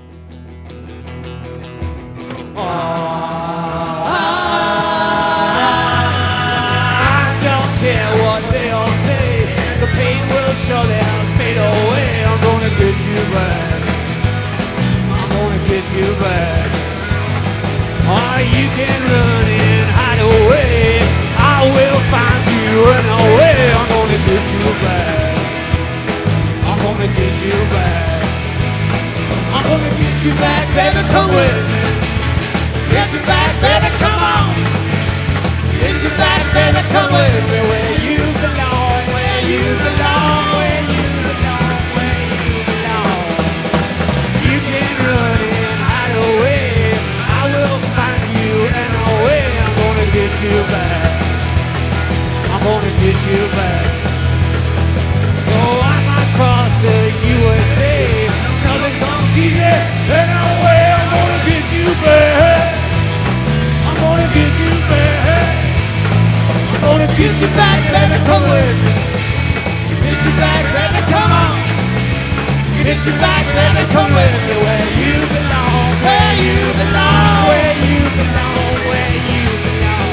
I don't care what they all say. The pain will surely fade away. I'm gonna get you back. I'm gonna get you back. Oh, you can run and hide away. I will find you in a way. I'm gonna get you back. I'm gonna get you back. I'm gonna get you back, baby, come with me. Get you back, baby, come on. Get you back, baby, come with me. Where you belong, where you belong, where you belong, where you belong. You can run and hide away. I will find you in a way. I'm gonna get you back. I'm gonna get you back. So I might cross the USA. Nothing comes easy. In a way, I'm gonna get you back. I'm gonna get you back. I'm gonna get you back, baby, come with me. Get you back, baby, come on. Get you back, baby, come with me. Where you belong, where you belong, where you belong, where you belong.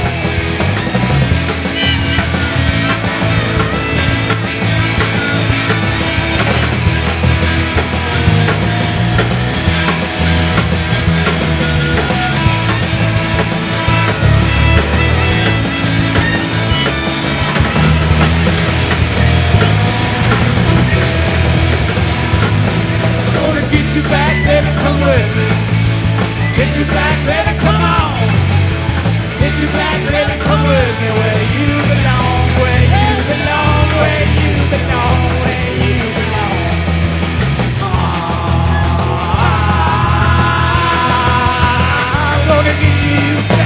Get you back, baby, come with me. Get you back, baby, come on. Get you back, baby, come with me. Where you belong, where you belong, where you belong, where you belong. I'm gonna get you.